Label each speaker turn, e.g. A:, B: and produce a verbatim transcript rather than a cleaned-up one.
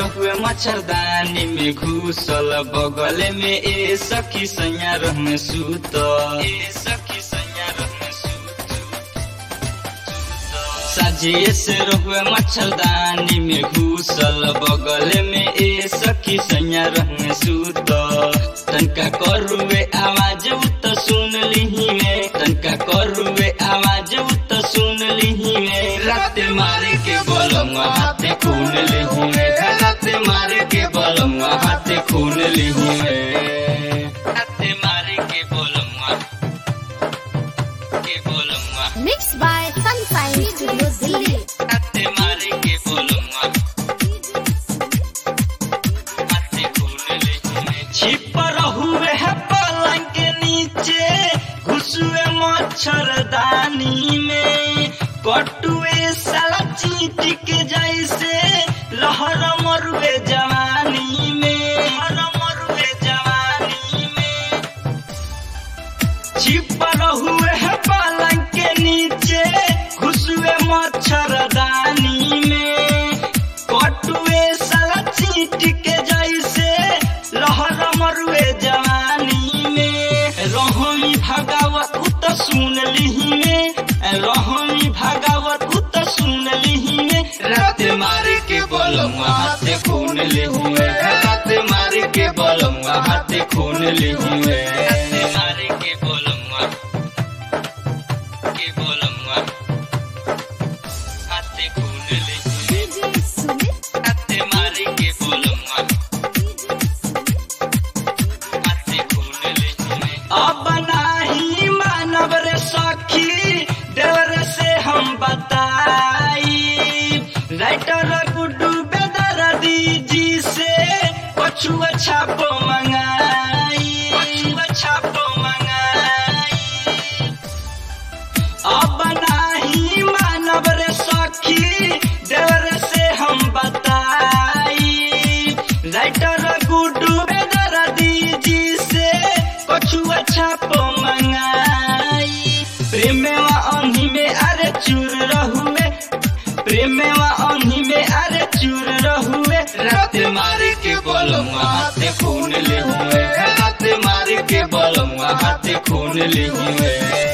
A: रहुए मच्छरदानी में घुसल बगल में ए सखी सैया रहने सूत ए सखी सैया रहने सूत साझे से रहुए मच्छरदानी में घुसल बगल में ए सखी सैया रहने सूत तनका करुए आवाज उत सुन लिही में तनका करुए आवाज उत सुन लिही में रात मारे के बलंगा हाथे खून लिही में रात मारे के बलंगा हाथे खून लिही में रात मारे के बलंगा के बलंगा
B: Mixed by Sunshine Studio Delhi.
A: रात मारे के बलंगा हाथे खून लिही में छिप रहुए है पलंग के नीचे घुसुए मच्छरदानी में कटुए साला चींटी के जैसे लहर मरुए जवानी में लहर मरुए जवानी में छिप रहुए है पलंग के नीचे घुसुए मच्छरदानी में कटुए साला चींटी के जैसे लहर मरुए जवानी में रोहनी भागवत उत सुन लिही में रोहनी भागवत उत सुन लिही में रात मारे के बलंगा हाथे खून लिही में रात मारे के बलंगा हाथे खून लिही में रात मारे के बलंगा के बलंगा हाथे खून लिही में रात मारे के बलंगा हाथे खून लिही में अब नाही मानव रे सखी डर से हम बताई राइटर गुड्डू बेदर्दी जी से पछुआ छापो मंगाई पछुआ छापो मंगाई अब नाही मानव रे सखी डर से हम बताई राइटर गुड्डू बेदर्दी जी से पछुआ छापो मंगाई प्रेमेवा अन्ही में अरे चूर रहुए प्रेमेवा अन्ही में अरे चूर रहुए रात मारे के बलंगा हाथे खून ले हुए रात मारे के बलंगा हाथे खून ले हुए।